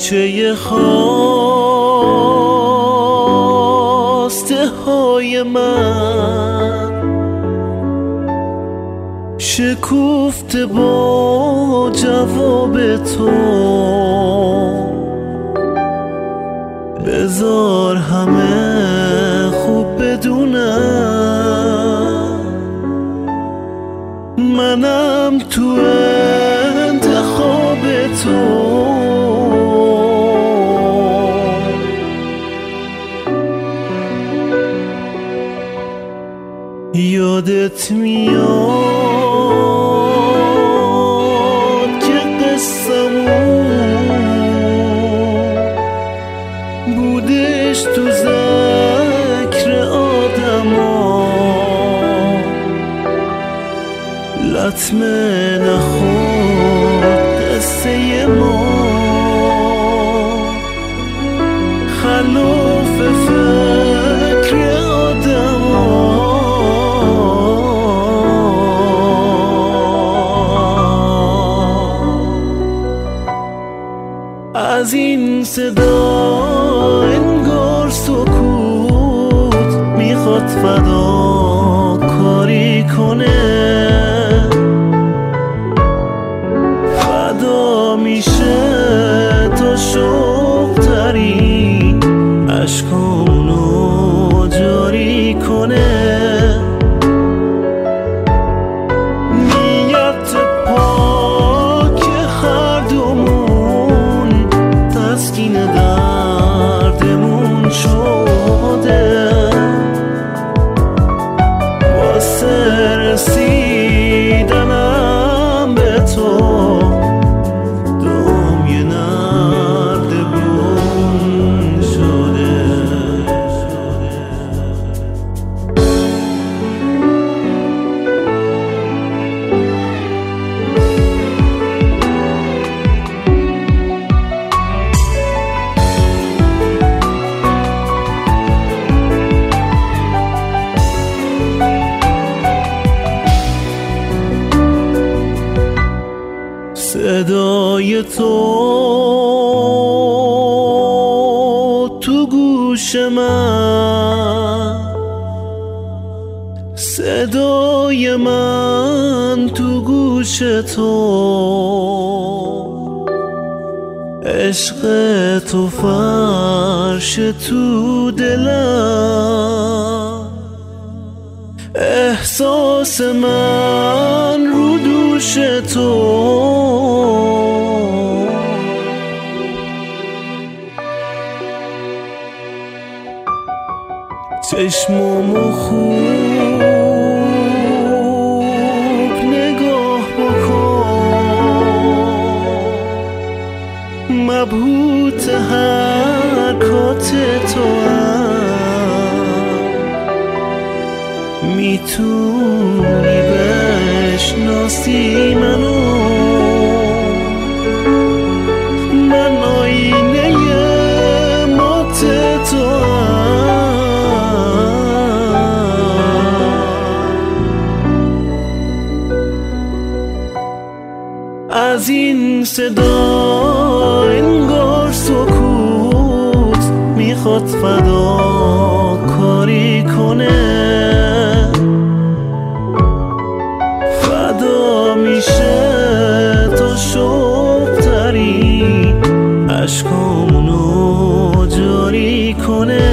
غنچه خواسته های من شکفته با جواب تو، بذار همه خوب بدونم منم تو انتخاب تو. یادت میاد که قصه‌مون بودش تو ذکر آدما، لطمه نخورد قصه ما، خلاف فکر آدما. از این صدا انگار سکوت میخواد فدا کاری کنه، فدا میشه تا شوق ترین اشکامونو جاری کنه. نیت پاک هر دومون تسکین دردمون شده، واسه رسیدنم به تو دم یه نردبون شده. صدای تو گوش من، صدای من تو گوش تو، عشق تو فرش تو دلم، احساس من رو دوش تو. چشمامو خوب نگاه بکن، مبهوت حرکات تو هم، میتونی بشناسی منو، من آینه مات تو هم. از این صدا انگار سکوت میخواد فدا کاری کنه، فدا میشه تا شوق ترین اشکامونو جاری کنه.